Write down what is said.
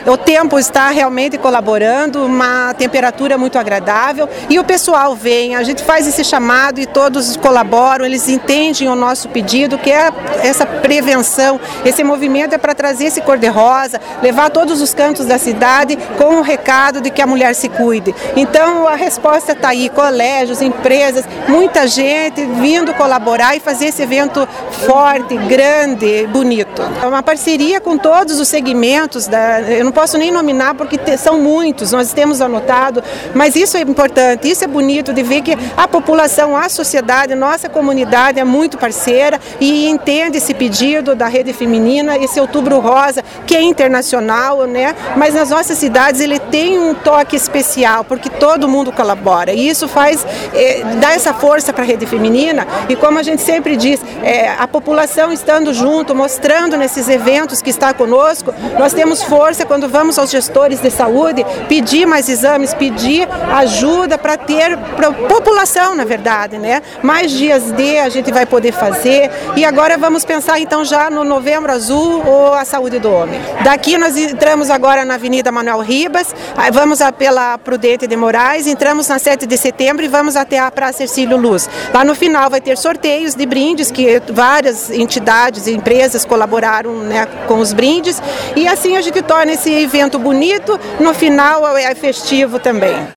O tempo está realmente colaborando, uma temperatura muito agradável e o pessoal vem, a gente faz esse chamado e todos colaboram, eles entendem o nosso pedido, que é essa prevenção, esse movimento é para trazer esse cor-de-rosa, levar a todos os cantos da cidade com o recado de que a mulher se cuide. Então a resposta está aí, colégios, empresas, muita gente vindo colaborar e fazer esse evento forte, grande, bonito. É uma parceria com todos os segmentos, eu não posso nem nominar porque são muitos, nós temos anotado, mas isso é importante, isso é bonito de ver que a população, a sociedade, nossa comunidade é muito parceira e entende esse pedido da Rede Feminina, esse Outubro Rosa, que é internacional, né? Mas nas nossas cidades ele tem um toque especial, porque todo mundo colabora e isso faz, dá essa força para a Rede Feminina e como a gente sempre diz, a população estando junto, mostrando nesses eventos que está conosco, nós temos força quando vamos aos gestores de saúde, pedir mais exames, pedir ajuda para ter, para a população na verdade, né? Mais dias a gente vai poder fazer e agora vamos pensar então já no Novembro Azul ou a saúde do homem. Daqui nós entramos agora na Avenida Manuel Ribas, vamos pela Prudente de Moraes, entramos na 7 de setembro e vamos até a Praça Hercílio Luz. Lá no final vai ter sorteios de brindes, que várias entidades e empresas colaboraram, né, com os brindes e assim a gente torna esse evento bonito, no final é festivo também.